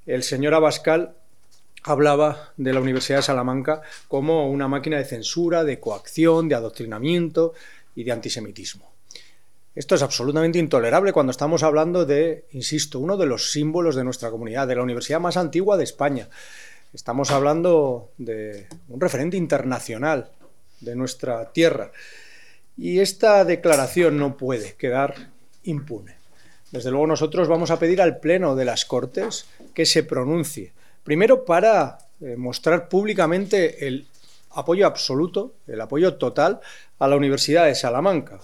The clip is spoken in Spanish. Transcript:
el señor Abascal hablaba de la Universidad de Salamanca como una máquina de censura, de coacción, de adoctrinamiento y de antisemitismo. Esto es absolutamente intolerable cuando estamos hablando de, insisto, uno de los símbolos de nuestra comunidad, de la universidad más antigua de España. Estamos hablando de un referente internacional de nuestra tierra. Y esta declaración no puede quedar impune. Desde luego nosotros vamos a pedir al Pleno de las Cortes que se pronuncie. Primero para mostrar públicamente el apoyo absoluto, el apoyo total a la Universidad de Salamanca,